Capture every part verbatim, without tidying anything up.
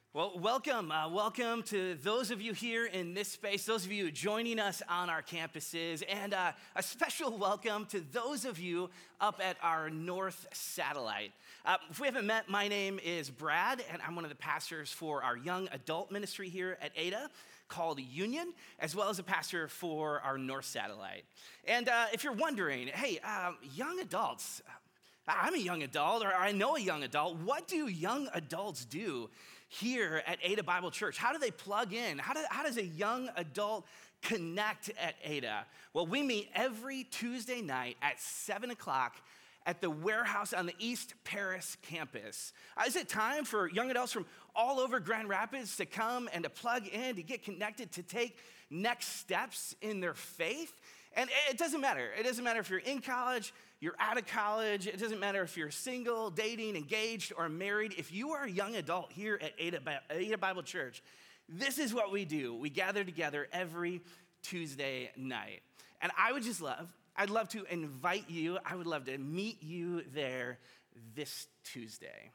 Well, welcome. Uh, welcome to those of you here in this space, those of you joining us on our campuses, and uh, a special welcome to those of you up at our North Satellite. Uh, if we haven't met, my name is Brad, and I'm one of the pastors for our young adult ministry here at Ada called Union, as well as a pastor for our North Satellite. And uh, if you're wondering, hey, um, young adults, I'm a young adult, or I know a young adult. What do young adults do here at Ada Bible Church? How do they plug in? How, do, how does a young adult connect at Ada? Well, we meet every Tuesday night at seven o'clock at the warehouse on the East Paris campus. Uh, is it time for young adults from all over Grand Rapids to come and to plug in, to get connected, to take next steps in their faith? And it doesn't matter. It doesn't matter if you're in college, you're out of college. It doesn't matter if you're single, dating, engaged, or married. If you are a young adult here at Ada, Ada Bible Church, this is what we do. We gather together every Tuesday night. And I would just love, I'd love to invite you. I would love to meet you there this Tuesday.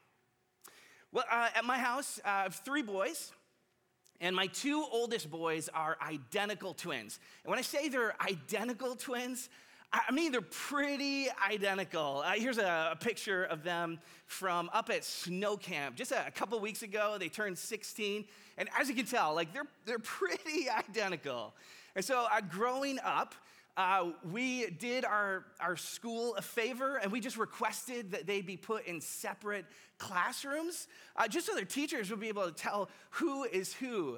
Well, uh, at my house, uh, I have three boys. And my two oldest boys are identical twins. And when I say they're identical twins, I mean they're pretty identical. Uh, here's a, a picture of them from up at snow camp. Just a, a couple weeks ago, they turned sixteen. And as you can tell, like they're, they're pretty identical. And so uh, growing up, Uh, we did our, our school a favor, and we just requested that they be put in separate classrooms, uh, just so their teachers would be able to tell who is who,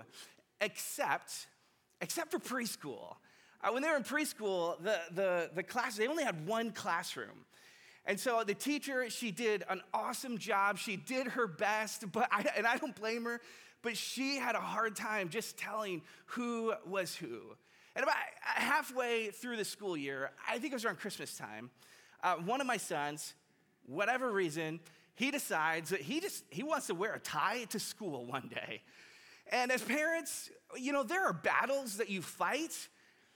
except, except for preschool. Uh, when they were in preschool, the, the, the class, they only had one classroom. And so the teacher, she did an awesome job. She did her best, but I, and I don't blame her, but she had a hard time just telling who was who. And about halfway through the school year, I think it was around Christmas time, uh, one of my sons, whatever reason, he decides that he just, he wants to wear a tie to school one day. And as parents, you know, there are battles that you fight.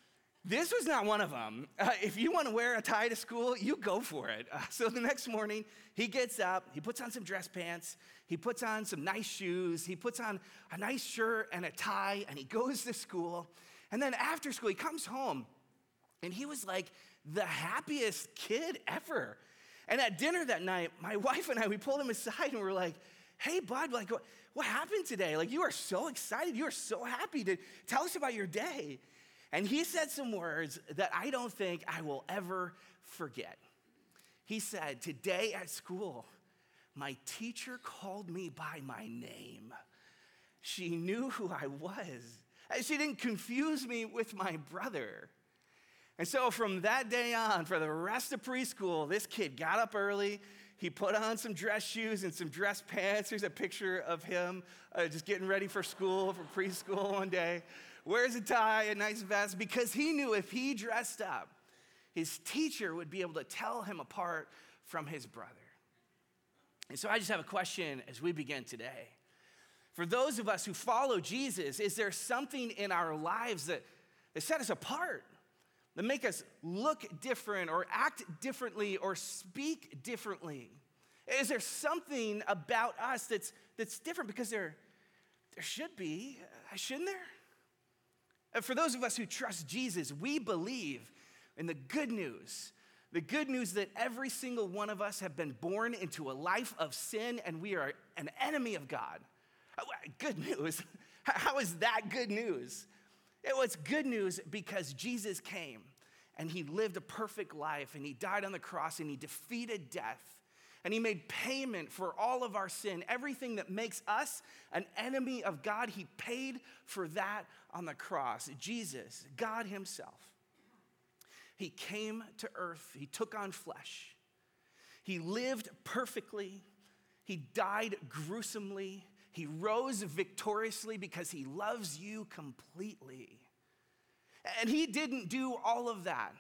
This was not one of them. Uh, if you want to wear a tie to school, you go for it. Uh, so the next morning, he gets up, he puts on some dress pants, he puts on some nice shoes, he puts on a nice shirt and a tie, and he goes to school. And then after school, he comes home, and he was like the happiest kid ever. And at dinner that night, my wife and I, we pulled him aside, and we're like, hey, bud, like, what, what happened today? Like, you are so excited. You are so happy. To tell us about your day. And he said some words that I don't think I will ever forget. He said, today at school, my teacher called me by my name. She knew who I was. She didn't confuse me with my brother. And so from that day on, for the rest of preschool, this kid got up early. He put on some dress shoes and some dress pants. Here's a picture of him uh, just getting ready for school, for preschool one day. Wears a tie, a nice vest, because he knew if he dressed up, his teacher would be able to tell him apart from his brother. And so I just have a question as we begin today. For those of us who follow Jesus, is there something in our lives that, that set us apart, that make us look different or act differently or speak differently? Is there something about us that's, that's different? Because there, there should be, shouldn't there? And for those of us who trust Jesus, we believe in the good news, the good news that every single one of us have been born into a life of sin and we are an enemy of God. Good news. How is that good news? It was good news because Jesus came and he lived a perfect life and he died on the cross and he defeated death and he made payment for all of our sin. Everything that makes us an enemy of God, he paid for that on the cross. Jesus, God himself, he came to earth. He took on flesh. He lived perfectly. He died gruesomely. He rose victoriously because he loves you completely. And he didn't do all of that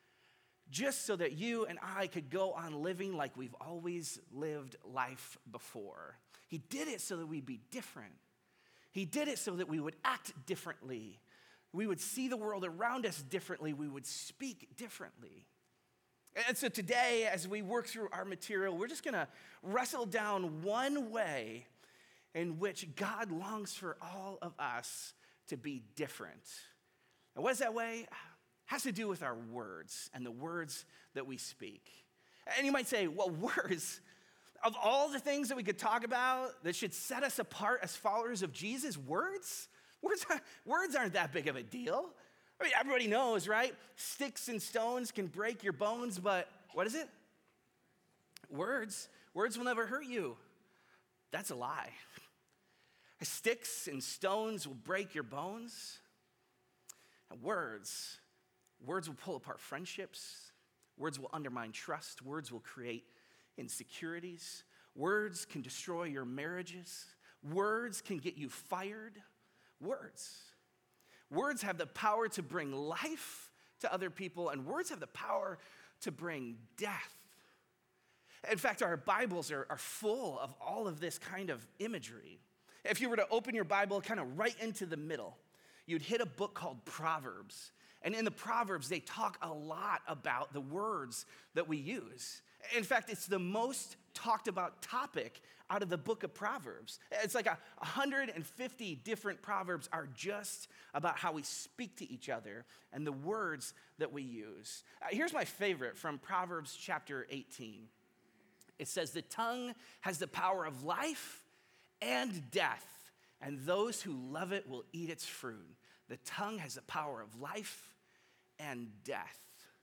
just so that you and I could go on living like we've always lived life before. He did it so that we'd be different. He did it so that we would act differently. We would see the world around us differently. We would speak differently. And so today, as we work through our material, we're just going to wrestle down one way in which God longs for all of us to be different. And what is that way? It has to do with our words and the words that we speak. And you might say, well, words, of all the things that we could talk about that should set us apart as followers of Jesus, words? Words, words aren't that big of a deal. I mean, everybody knows, right? Sticks and stones can break your bones, but what is it? Words. Words will never hurt you. That's a lie. Sticks and stones will break your bones. And words, words will pull apart friendships. Words will undermine trust. Words will create insecurities. Words can destroy your marriages. Words can get you fired. Words. Words have the power to bring life to other people, and words have the power to bring death. In fact, our Bibles are, are full of all of this kind of imagery. If you were to open your Bible kind of right into the middle, you'd hit a book called Proverbs. And in the Proverbs, they talk a lot about the words that we use. In fact, it's the most talked about topic out of the book of Proverbs. It's like a, one hundred fifty different Proverbs are just about how we speak to each other and the words that we use. Uh, here's my favorite from Proverbs chapter eighteen. It says, the tongue has the power of life and death, and those who love it will eat its fruit. The tongue has the power of life and death.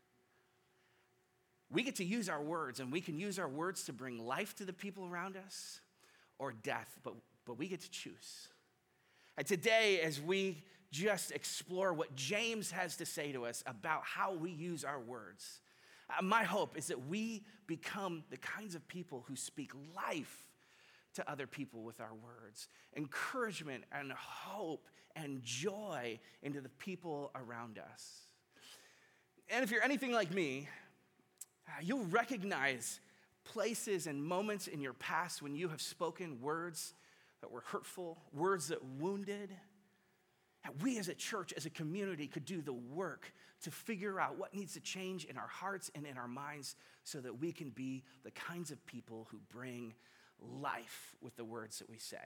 We get to use our words, and we can use our words to bring life to the people around us or death, but, but we get to choose. And today, as we just explore what James has to say to us about how we use our words, uh, my hope is that we become the kinds of people who speak life to other people with our words, encouragement and hope and joy into the people around us. And if you're anything like me, you'll recognize places and moments in your past when you have spoken words that were hurtful, words that wounded. And we as a church, as a community, could do the work to figure out what needs to change in our hearts and in our minds so that we can be the kinds of people who bring life with the words that we say.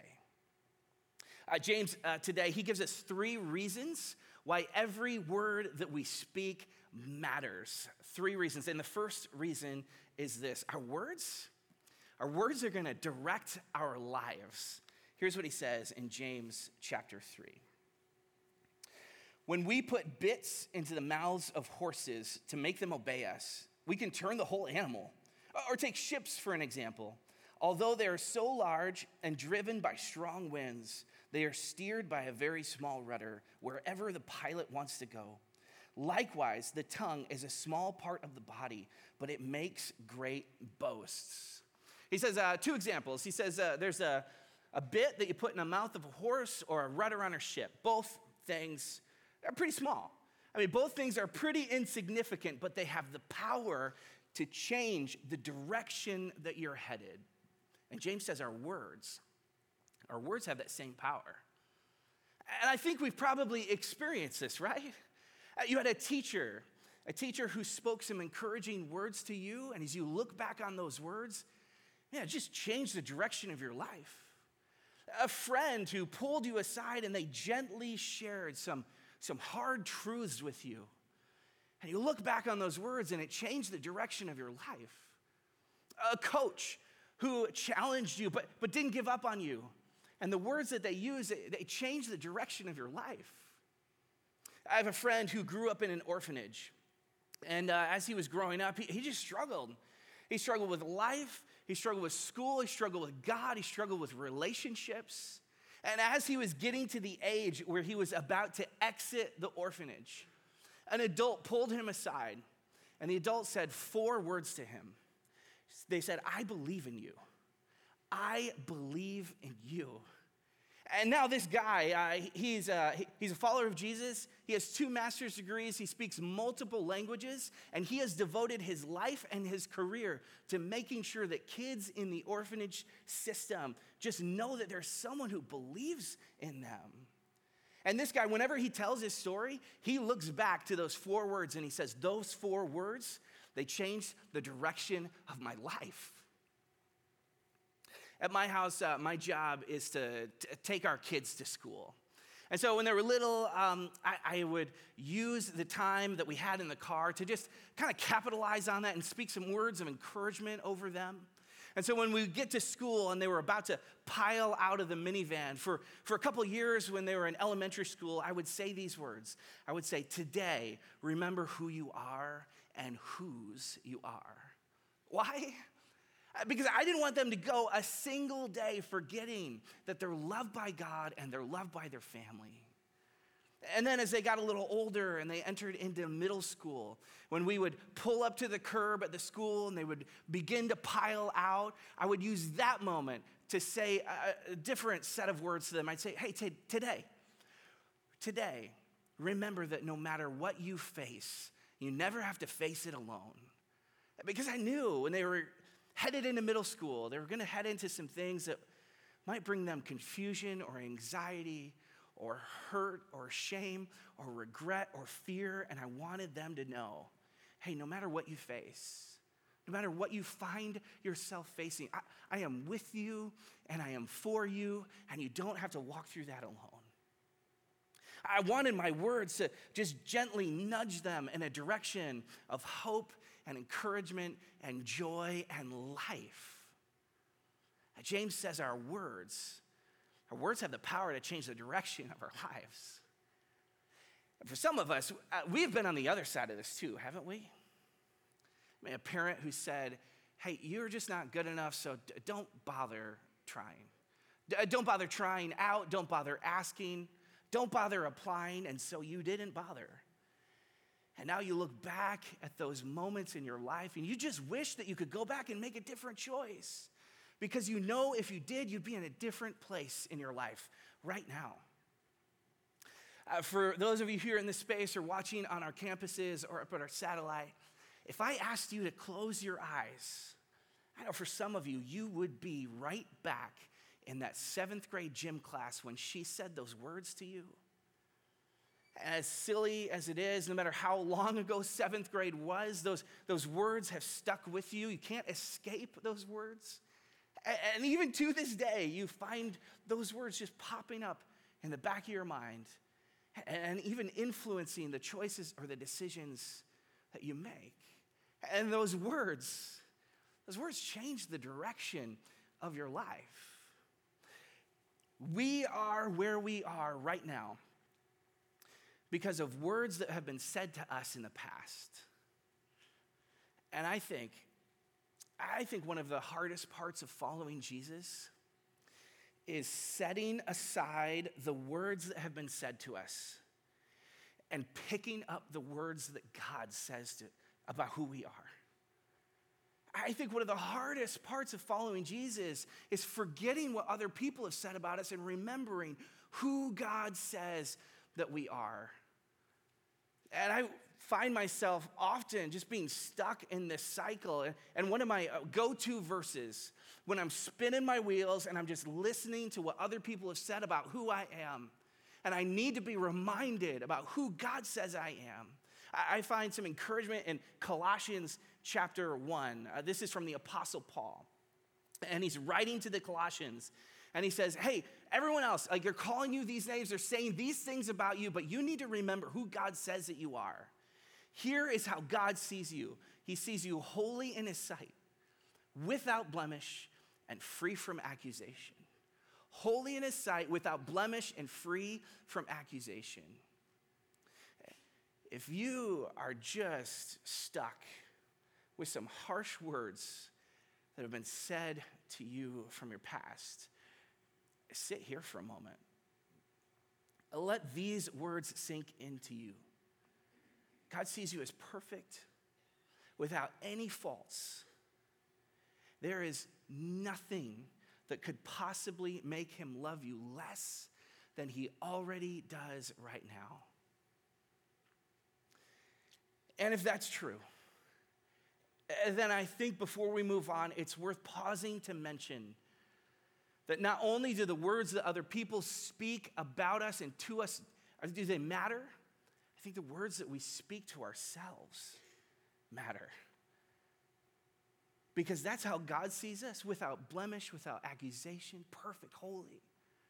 Uh, James, uh, today, he gives us three reasons why every word that we speak matters. Three reasons. And the first reason is this. Our words, our words are going to direct our lives. Here's what he says in James chapter three. When we put bits into the mouths of horses to make them obey us, we can turn the whole animal. Or take ships for an example. Although they are so large and driven by strong winds, they are steered by a very small rudder wherever the pilot wants to go. Likewise, the tongue is a small part of the body, but it makes great boasts. He says uh, two examples. He says uh, there's a, a bit that you put in the mouth of a horse or a rudder on a ship. Both things are pretty small. I mean, both things are pretty insignificant, but they have the power to change the direction that you're headed. And James says our words, our words have that same power. And I think we've probably experienced this, right? You had a teacher, a teacher who spoke some encouraging words to you, and as you look back on those words, yeah, it just changed the direction of your life. A friend who pulled you aside and they gently shared some, some hard truths with you. And you look back on those words and it changed the direction of your life. A coach who challenged you but, but didn't give up on you. And the words that they used, they, they changed the direction of your life. I have a friend who grew up in an orphanage. And uh, as he was growing up, he, he just struggled. He struggled with life. He struggled with school. He struggled with God. He struggled with relationships. And as he was getting to the age where he was about to exit the orphanage, an adult pulled him aside. And the adult said four words to him. They said, I believe in you. I believe in you. And now this guy, uh, he's, uh, he's a follower of Jesus. He has two master's degrees. He speaks multiple languages. And he has devoted his life and his career to making sure that kids in the orphanage system just know that there's someone who believes in them. And this guy, whenever he tells his story, he looks back to those four words and he says, those four words, they changed the direction of my life. At my house, uh, my job is to, to take our kids to school. And so when they were little, um, I, I would use the time that we had in the car to just kind of capitalize on that and speak some words of encouragement over them. And so when we get to school and they were about to pile out of the minivan, for, for a couple years when they were in elementary school, I would say these words. I would say, today, remember who you are and whose you are. Why? Because I didn't want them to go a single day forgetting that they're loved by God and they're loved by their family. And then as they got a little older and they entered into middle school, when we would pull up to the curb at the school and they would begin to pile out, I would use that moment to say a, a different set of words to them. I'd say, hey, t- today, today, remember that no matter what you face, you never have to face it alone. Because I knew when they were headed into middle school, they were going to head into some things that might bring them confusion or anxiety or hurt or shame or regret or fear. And I wanted them to know, hey, no matter what you face, no matter what you find yourself facing, I, I am with you and I am for you, and you don't have to walk through that alone. I wanted my words to just gently nudge them in a direction of hope and encouragement and joy and life. James says our words, our words have the power to change the direction of our lives. And for some of us, we've been on the other side of this too, haven't we? I mean, a parent who said, hey, you're just not good enough, so d- don't bother trying. D- don't bother trying out, don't bother asking, don't bother applying, and so you didn't bother. And now you look back at those moments in your life and you just wish that you could go back and make a different choice, because you know if you did, you'd be in a different place in your life right now. Uh, for those of you here in this space or watching on our campuses or up at our satellite, if I asked you to close your eyes, I know for some of you, you would be right back in that seventh grade gym class when she said those words to you. As silly as it is, no matter how long ago seventh grade was, those, those words have stuck with you. You can't escape those words. And even to this day, you find those words just popping up in the back of your mind and even influencing the choices or the decisions that you make. And those words, those words change the direction of your life. We are where we are right now because of words that have been said to us in the past. And I think, I think one of the hardest parts of following Jesus is setting aside the words that have been said to us and picking up the words that God says to, about who we are. I think one of the hardest parts of following Jesus is forgetting what other people have said about us and remembering who God says that we are. And I find myself often just being stuck in this cycle. And one of my go-to verses when I'm spinning my wheels and I'm just listening to what other people have said about who I am, and I need to be reminded about who God says I am, I find some encouragement in Colossians chapter one. Uh, this is from the Apostle Paul. And he's writing to the Colossians. And he says, hey, everyone else, like they're calling you these names, they're saying these things about you, but you need to remember who God says that you are. Here is how God sees you. He sees you holy in his sight, without blemish and free from accusation. Holy in his sight, without blemish and free from accusation. If you are just stuck with some harsh words that have been said to you from your past, sit here for a moment. Let these words sink into you. God sees you as perfect, without any faults. There is nothing that could possibly make him love you less than he already does right now. And if that's true, then I think before we move on, it's worth pausing to mention that not only do the words that other people speak about us and to us, do they matter? I think the words that we speak to ourselves matter. because that's how God sees us, without blemish, without accusation, perfect, holy.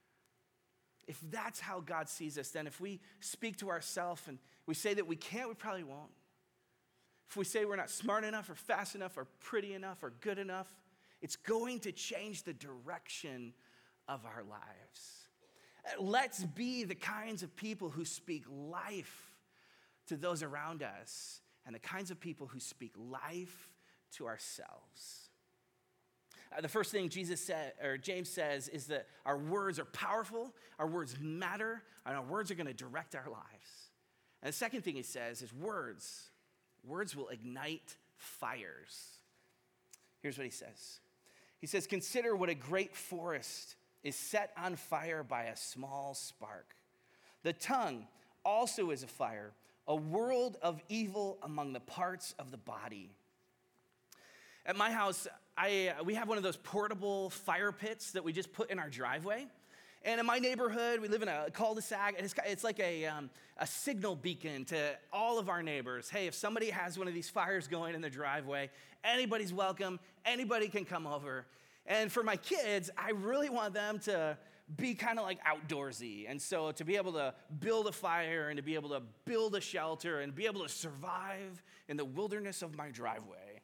If that's how God sees us, then if we speak to ourselves and we say that we can't, we probably won't. If we say we're not smart enough or fast enough or pretty enough or good enough, it's going to change the direction of our lives. Let's be the kinds of people who speak life to those around us and the kinds of people who speak life to ourselves. Uh, the first thing Jesus said, or James says, is that our words are powerful, our words matter, and our words are going to direct our lives. And the second thing he says is words. Words will ignite fires. Here's what he says. He says, consider what a great forest is set on fire by a small spark. The tongue also is a fire, a world of evil among the parts of the body. At my house, I, uh, we have one of those portable fire pits that we just put in our driveway. And in my neighborhood, we live in a cul-de-sac, and it's, it's like a, um, a signal beacon to all of our neighbors. Hey, if somebody has one of these fires going in their driveway, anybody's welcome, anybody can come over. And for my kids, I really want them to be kind of like outdoorsy. And so to be able to build a fire and to be able to build a shelter and be able to survive in the wilderness of my driveway.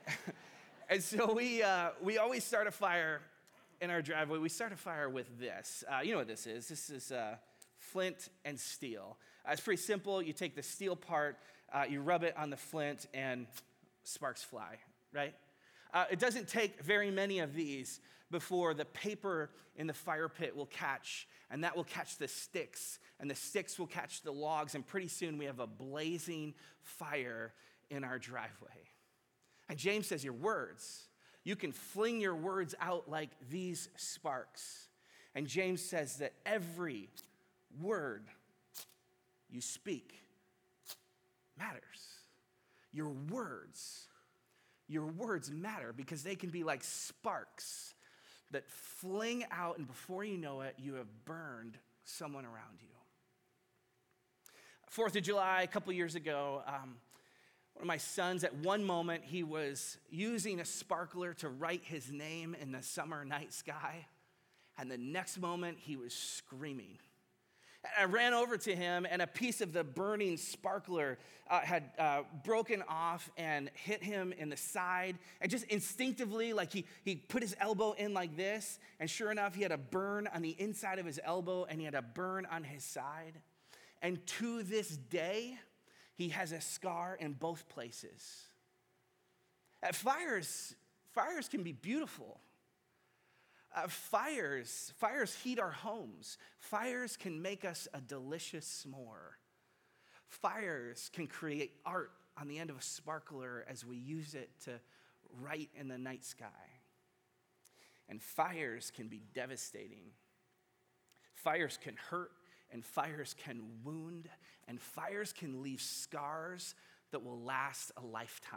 And so we uh, we always start a fire in our driveway. We start a fire with this. Uh, you know what this is. This is uh, flint and steel. Uh, it's pretty simple. You take the steel part, uh, you rub it on the flint, and sparks fly, right? Uh, it doesn't take very many of these before the paper in the fire pit will catch, and that will catch the sticks, and the sticks will catch the logs, and pretty soon we have a blazing fire in our driveway. And James says your words, you can fling your words out like these sparks. And James says that every word you speak matters. Your words, your words matter because they can be like sparks that fling out, and before you know it, you have burned someone around you. Fourth of July, a couple years ago, um, one of my sons, at one moment, he was using a sparkler to write his name in the summer night sky. And the next moment, he was screaming. I ran over to him, and a piece of the burning sparkler uh, had uh, broken off and hit him in the side. And just instinctively, like he, he put his elbow in like this, and sure enough, he had a burn on the inside of his elbow, and he had a burn on his side. And to this day, he has a scar in both places. Uh, fires, fires can be beautiful. Uh, fires, fires heat our homes. Fires can make us a delicious s'more. Fires can create art on the end of a sparkler as we use it to write in the night sky. And fires can be devastating. Fires can hurt, and fires can wound, and fires can leave scars that will last a lifetime.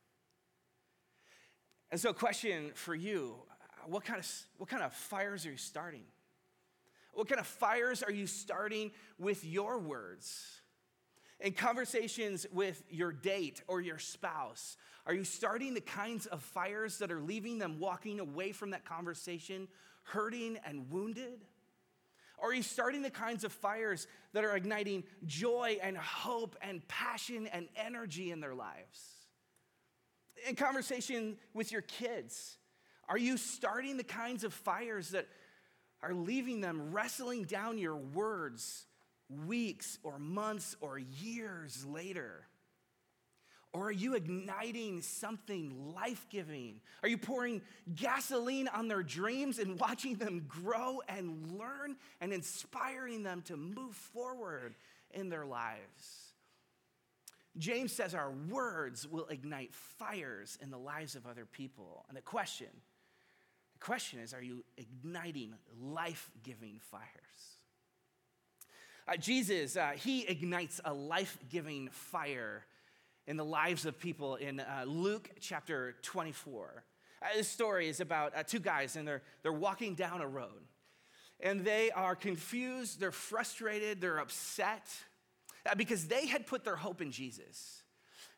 And so, question for you, what kind of, what kind of fires are you starting? What kind of fires are you starting with your words? In conversations with your date or your spouse, are you starting the kinds of fires that are leaving them walking away from that conversation hurting and wounded? Or are you starting the kinds of fires that are igniting joy and hope and passion and energy in their lives? In conversation with your kids, are you starting the kinds of fires that are leaving them wrestling down your words weeks or months or years later? Or are you igniting something life-giving? Are you pouring gasoline on their dreams and watching them grow and learn and inspiring them to move forward in their lives? James says our words will ignite fires in the lives of other people. And the question, the question is, are you igniting life-giving fires? Uh, Jesus, uh, he ignites a life-giving fire in the lives of people in uh, Luke chapter twenty-four. Uh, this story is about uh, two guys, and they're, they're walking down a road. And they are confused, they're frustrated, they're upset uh, because they had put their hope in Jesus.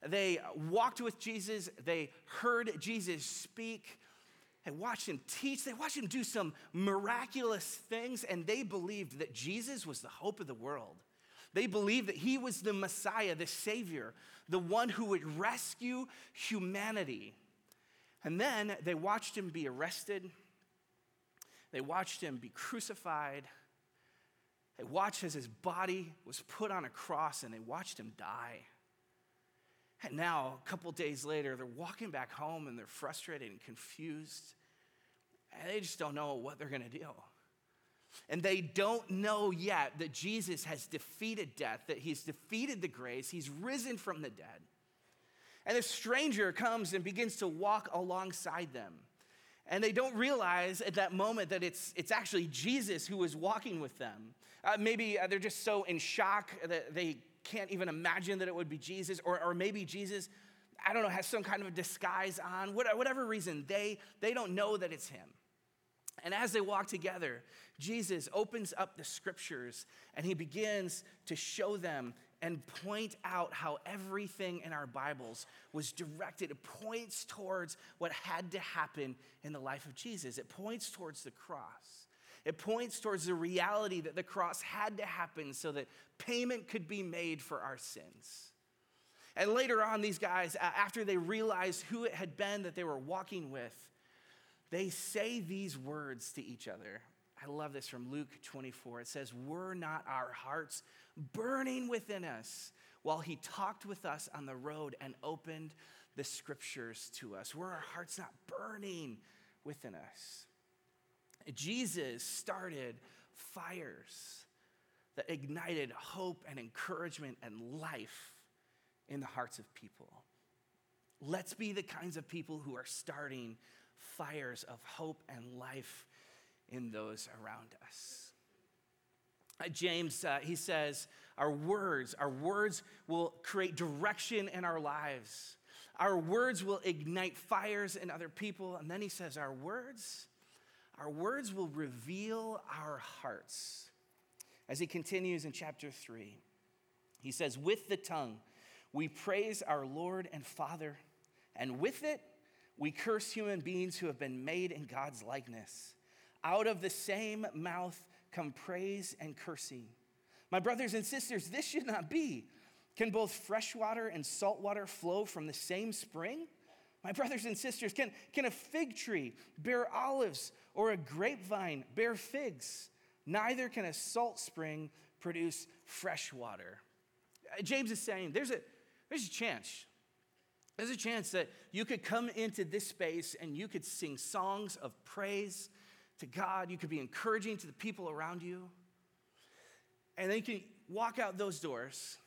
They walked with Jesus. They heard Jesus speak. They watched him teach. They watched him do some miraculous things, and they believed that Jesus was the hope of the world. They believed that he was the Messiah, the Savior, the one who would rescue humanity. And then they watched him be arrested. They watched him be crucified. They watched as his body was put on a cross, and they watched him die. And now, a couple days later, they're walking back home, and they're frustrated and confused. And they just don't know what they're going to do. And they don't know yet that Jesus has defeated death, that he's defeated the grave, he's risen from the dead. And a stranger comes and begins to walk alongside them. And they don't realize at that moment that it's, it's actually Jesus who is walking with them. Uh, maybe uh, they're just so in shock that they can't even imagine that it would be Jesus. Or, or maybe Jesus, I don't know, has some kind of disguise on. Whatever reason, they, they don't know that it's him. And as they walk together, Jesus opens up the scriptures and he begins to show them and point out how everything in our Bibles was directed. It points towards what had to happen in the life of Jesus. It points towards the cross. It points towards the reality that the cross had to happen so that payment could be made for our sins. And later on, these guys, after they realized who it had been that they were walking with, they say these words to each other. I love this from Luke twenty-four. It says, "Were not our hearts burning within us while he talked with us on the road and opened the scriptures to us?" Were our hearts not burning within us? Jesus started fires that ignited hope and encouragement and life in the hearts of people. Let's be the kinds of people who are starting fires of hope and life in those around us. Uh, James, uh, he says, our words, our words will create direction in our lives. Our words will ignite fires in other people. And then he says, our words, our words will reveal our hearts. As he continues in chapter three, he says, with the tongue, we praise our Lord and Father, and with it, we curse human beings who have been made in God's likeness. Out of the same mouth come praise and cursing. My brothers and sisters, this should not be. Can both fresh water and salt water flow from the same spring? My brothers and sisters, can, can a fig tree bear olives or a grapevine bear figs? Neither can a salt spring produce fresh water. James is saying there's a, there's a chance. There's a chance that you could come into this space and you could sing songs of praise to God. You could be encouraging to the people around you. And then you can walk out those doors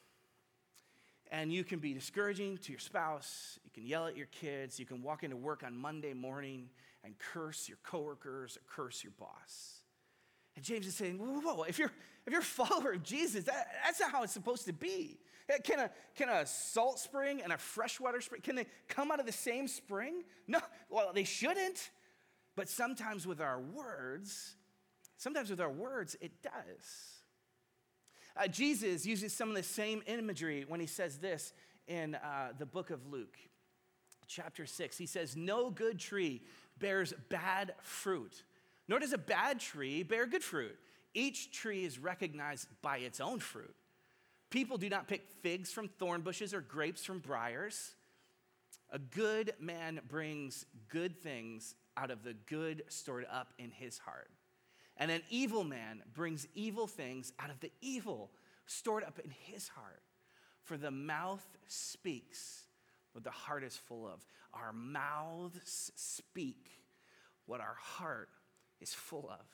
and you can be discouraging to your spouse. You can yell at your kids. You can walk into work on Monday morning and curse your coworkers or curse your boss. And James is saying, whoa, whoa, whoa. If you're, if you're a follower of Jesus, that, that's not how it's supposed to be. Can a, can a salt spring and a freshwater spring, can they come out of the same spring? No, well, they shouldn't. But sometimes with our words, sometimes with our words, it does. Uh, Jesus uses some of the same imagery when he says this in uh, the book of Luke, chapter six. He says, no good tree bears bad fruit, nor does a bad tree bear good fruit. Each tree is recognized by its own fruit. People do not pick figs from thorn bushes or grapes from briars. A good man brings good things out of the good stored up in his heart. And an evil man brings evil things out of the evil stored up in his heart. For the mouth speaks what the heart is full of. Our mouths speak what our heart is full of.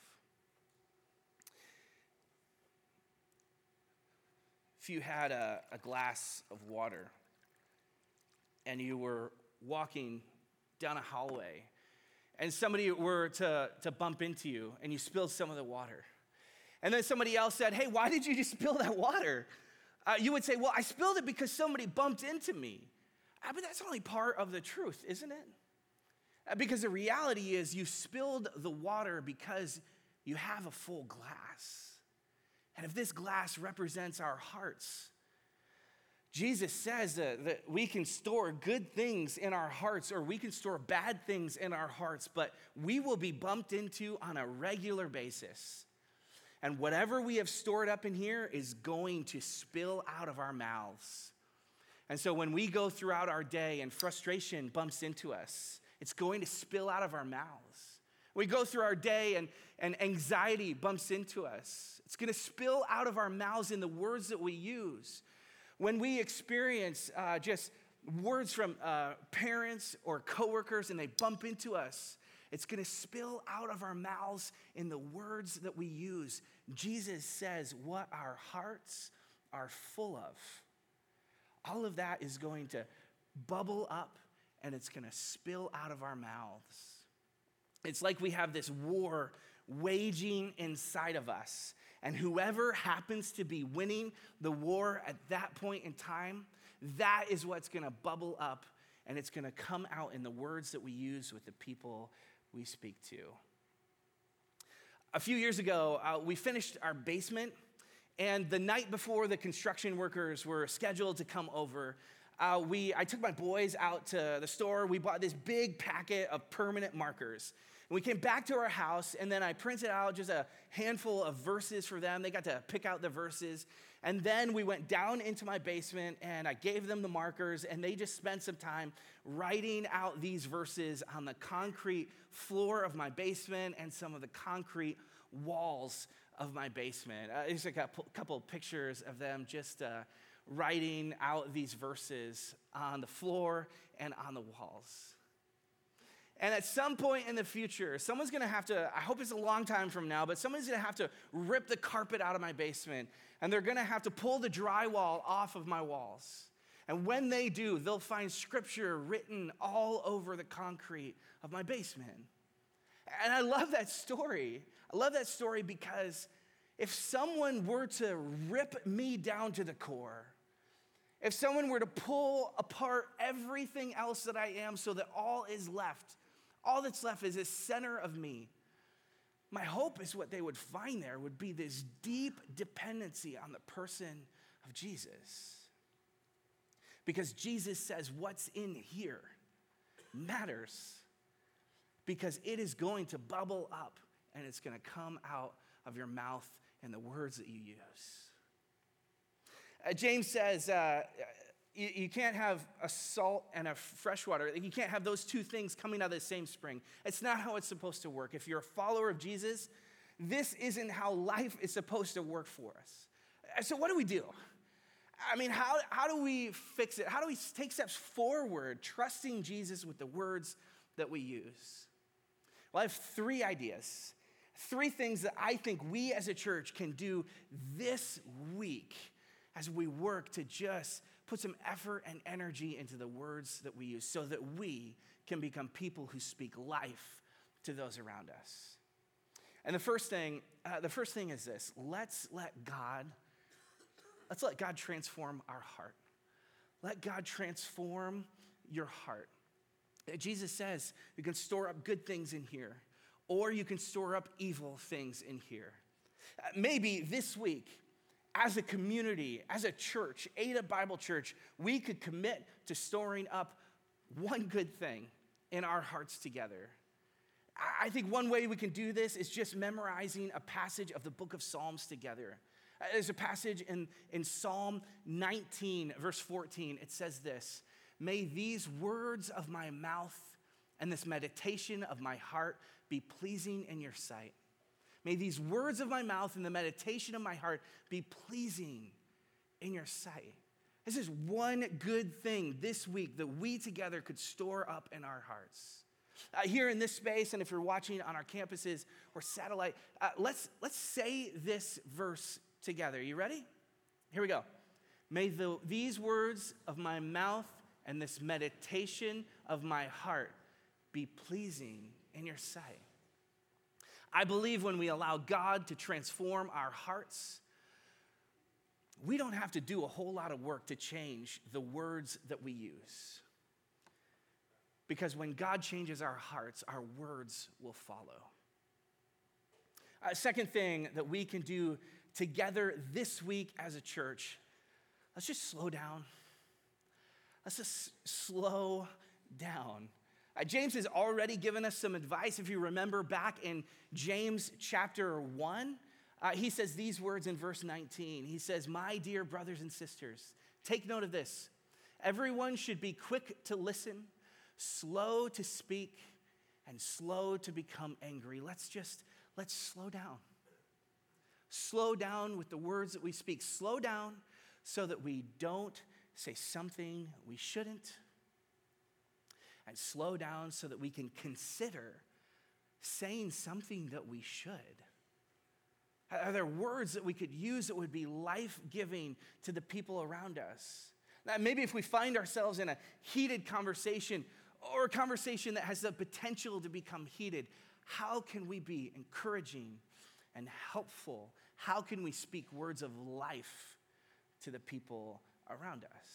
If you had a, a glass of water and you were walking down a hallway and somebody were to, to bump into you and you spilled some of the water, and then somebody else said, hey, why did you just spill that water? Uh, you would say, well, I spilled it because somebody bumped into me. Uh, but that's only part of the truth, isn't it? Uh, because the reality is you spilled the water because you have a full glass. And if this glass represents our hearts, Jesus says uh, that we can store good things in our hearts or we can store bad things in our hearts, but we will be bumped into on a regular basis. And whatever we have stored up in here is going to spill out of our mouths. And so when we go throughout our day and frustration bumps into us, it's going to spill out of our mouths. We go through our day and, and anxiety bumps into us. It's going to spill out of our mouths in the words that we use. When we experience uh, just words from uh, parents or coworkers and they bump into us, it's going to spill out of our mouths in the words that we use. Jesus says what our hearts are full of. All of that is going to bubble up and it's going to spill out of our mouths. It's like we have this war waging inside of us. And whoever happens to be winning the war at that point in time, that is what's going to bubble up and it's going to come out in the words that we use with the people we speak to. A few years ago, uh, we finished our basement, and the night before the construction workers were scheduled to come over, uh, we I took my boys out to the store. We bought this big packet of permanent markers. And we came back to our house, and then I printed out just a handful of verses for them. They got to pick out the verses. And then we went down into my basement, and I gave them the markers, and they just spent some time writing out these verses on the concrete floor of my basement and some of the concrete walls of my basement. Uh, there's like a p- couple of pictures of them just uh, writing out these verses on the floor and on the walls. And at some point in the future, someone's gonna have to, I hope it's a long time from now, but someone's gonna have to rip the carpet out of my basement, and they're gonna have to pull the drywall off of my walls. And when they do, they'll find scripture written all over the concrete of my basement. And I love that story. I love that story because if someone were to rip me down to the core, if someone were to pull apart everything else that I am so that all is left, all that's left is the center of me, my hope is what they would find there would be this deep dependency on the person of Jesus. Because Jesus says what's in here matters, because it is going to bubble up and it's going to come out of your mouth and the words that you use. Uh, James says uh, you, you can't have a salt and a freshwater. You can't have those two things coming out of the same spring. It's not how it's supposed to work. If you're a follower of Jesus, this isn't how life is supposed to work for us. So what do we do? I mean, how, how do we fix it? How do we take steps forward, trusting Jesus with the words that we use? Well, I have three ideas, three things that I think we as a church can do this week as we work to just put some effort and energy into the words that we use so that we can become people who speak life to those around us. And the first thing, uh, the first thing is this: let's let God, let's let God transform our heart. Let God transform your heart. Jesus says you can store up good things in here, or you can store up evil things in here. Uh, maybe this week, as a community, as a church, Ada Bible Church, we could commit to storing up one good thing in our hearts together. I think one way we can do this is just memorizing a passage of the book of Psalms together. There's a passage in, in Psalm nineteen, verse fourteen. It says this: "May these words of my mouth and this meditation of my heart be pleasing in your sight." May these words of my mouth and the meditation of my heart be pleasing in your sight. This is one good thing this week that we together could store up in our hearts. Uh, here in this space, and if you're watching on our campuses or satellite, uh, let's, let's say this verse together. You ready? Here we go. May the, these words of my mouth and this meditation of my heart be pleasing in your sight. I believe when we allow God to transform our hearts, we don't have to do a whole lot of work to change the words that we use. Because when God changes our hearts, our words will follow. A second thing that we can do together this week as a church, let's just slow down. Let's just slow down. Uh, James has already given us some advice. If you remember back in James chapter one, uh, he says these words in verse nineteen. He says, "My dear brothers and sisters, take note of this. Everyone should be quick to listen, slow to speak, and slow to become angry." Let's just, let's slow down. Slow down with the words that we speak. Slow down so that we don't say something we shouldn't. And slow down so that we can consider saying something that we should. Are there words that we could use that would be life-giving to the people around us? Now, maybe if we find ourselves in a heated conversation or a conversation that has the potential to become heated, how can we be encouraging and helpful? How can we speak words of life to the people around us?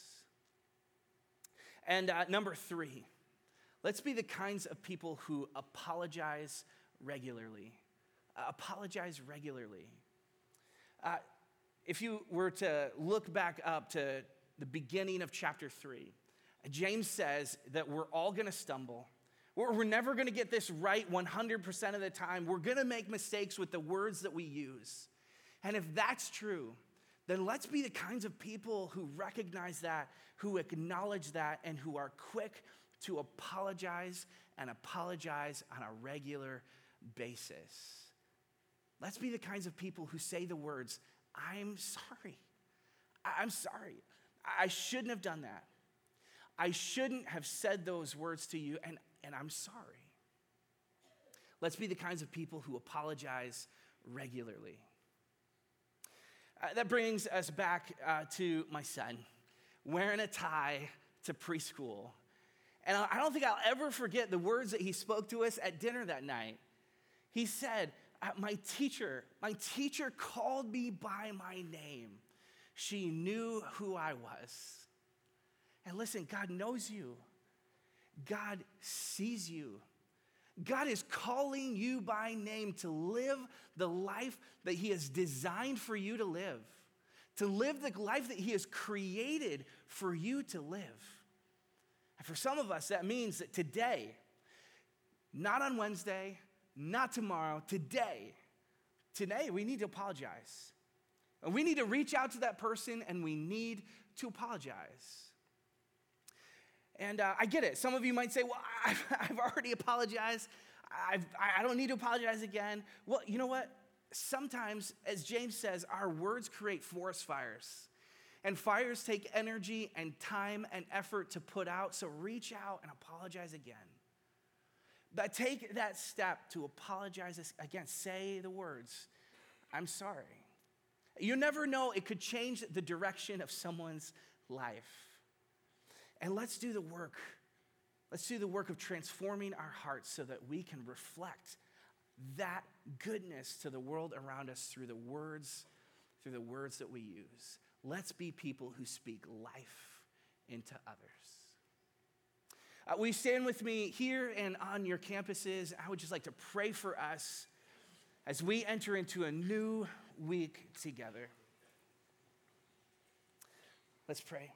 And uh, number three, let's be the kinds of people who apologize regularly. Uh, apologize regularly. Uh, if you were to look back up to the beginning of chapter three, James says that we're all gonna stumble. We're, we're never gonna get this right one hundred percent of the time. We're gonna make mistakes with the words that we use. And if that's true, then let's be the kinds of people who recognize that, who acknowledge that, and who are quick to apologize and apologize on a regular basis. Let's be the kinds of people who say the words, "I'm sorry. I'm sorry. I shouldn't have done that. I shouldn't have said those words to you, and, and I'm sorry." Let's be the kinds of people who apologize regularly. Uh, that brings us back uh, to my son, wearing a tie to preschool. And I don't think I'll ever forget the words that he spoke to us at dinner that night. He said, uh, my teacher, my teacher called me by my name. She knew who I was. And listen, God knows you. God sees you. God is calling you by name to live the life that he has designed for you to live, to live the life that he has created for you to live. And for some of us, that means that today, not on Wednesday, not tomorrow, today, today we need to apologize. And we need to reach out to that person and we need to apologize. And uh, I get it. Some of you might say, well, I've, I've already apologized. I've, I don't need to apologize again. Well, you know what? Sometimes, as James says, our words create forest fires. And fires take energy and time and effort to put out. So reach out and apologize again. But take that step to apologize again. Say the words, "I'm sorry." You never know, it could change the direction of someone's life. And let's do the work. Let's do the work of transforming our hearts so that we can reflect that goodness to the world around us through the words, through the words that we use. Let's be people who speak life into others. Uh, will you stand with me here and on your campuses? I would just like to pray for us as we enter into a new week together. Let's pray.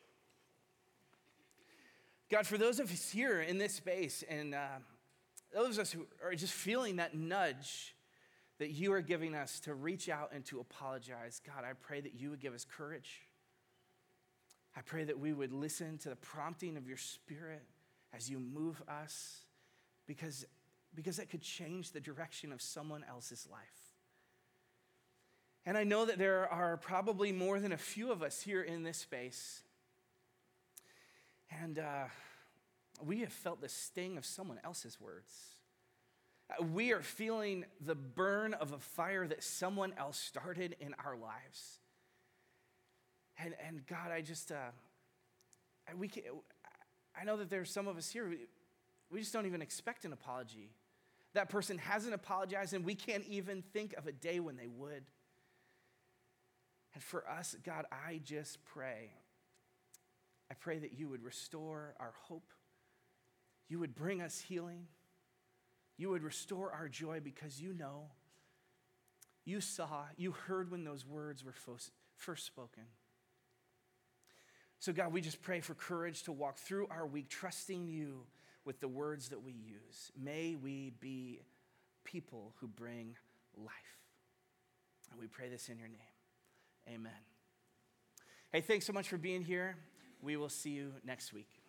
God, for those of us here in this space and uh, those of us who are just feeling that nudge that you are giving us to reach out and to apologize, God, I pray that you would give us courage. I pray that we would listen to the prompting of your Spirit as you move us, because, because that could change the direction of someone else's life. And I know that there are probably more than a few of us here in this space. And uh, we have felt the sting of someone else's words. Uh, we are feeling the burn of a fire that someone else started in our lives. And, and God, I just, uh, I, we can, I know that there's some of us here, we, we just don't even expect an apology. That person hasn't apologized, and we can't even think of a day when they would. And for us, God, I just pray. I pray that you would restore our hope. You would bring us healing. You would restore our joy, because you know, you saw, you heard when those words were first spoken. So God, we just pray for courage to walk through our week, trusting you with the words that we use. May we be people who bring life. And we pray this in your name. Amen. Hey, thanks so much for being here. We will see you next week.